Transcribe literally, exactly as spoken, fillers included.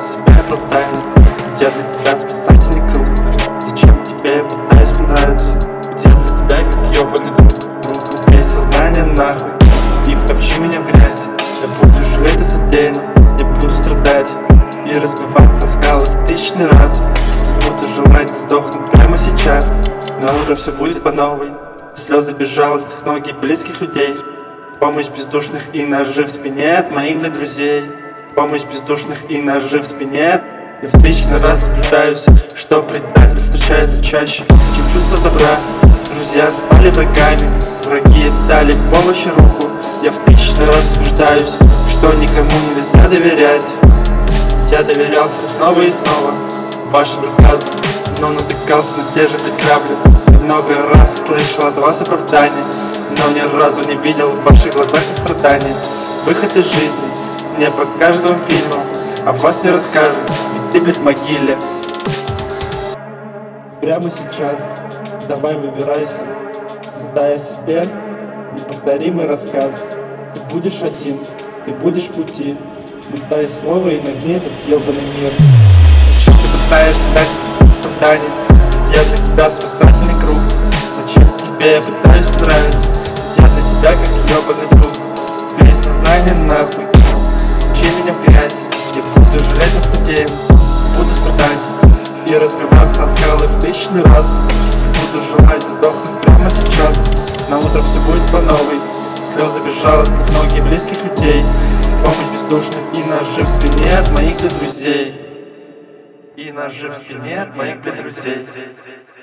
себя оправдание. Где для тебя спасательный круг? Зачем тебе я пытаюсь понравиться? Где для тебя как ёбаный друг? Убей сознание нахуй и втопчи меня в грязь. Я буду жалеть и содеянно, я буду страдать и разбиваться о скалы в тысячный раз. Буду желать сдохнуть прямо сейчас, на утро все будет по новой. Слезы безжалостных ноги близких людей, помощь бездушных и ножи в спине от моих для друзей. Помощь бездушных и ножи в спине. Я в тысячный раз убеждаюсь, что предатель встречается чаще, чем чувство добра. Друзья стали врагами, враги дали помощь и руку. Я в тысячный раз убеждаюсь, что никому нельзя доверять. Я доверялся снова и снова вашим рассказам, но натыкался на те же блядь грабли. Я много раз слышал от вас оправдания, но ни разу не видел в ваших глазах сострадания. Выход из жизни не покажет вам фильмов, а вас не расскажут, ведь ты, блядь, в могиле. Прямо сейчас давай выбирайся, создая себе неповторимый рассказ. Ты будешь один, ты будешь в пути, дай слово и нагни этот ебаный мир. Зачем ты пытаешься дать оправдание? Ведь я для тебя спасательный круг. Зачем тебе я пытаюсь понравиться? Ведь я для тебя как ебаный друг. Бей сознание нахуй, учи меня в грязь. Я буду жалеть о содеям, буду страдать и разбиваться о скалы в тысячный раз. Буду желать сдохнуть прямо сейчас, на утро все будет по новой. Слезы безжалостных ноги близких людей, помощь бездушных и ножи в спине от моих для друзей. И ножи в спине от моих для друзей.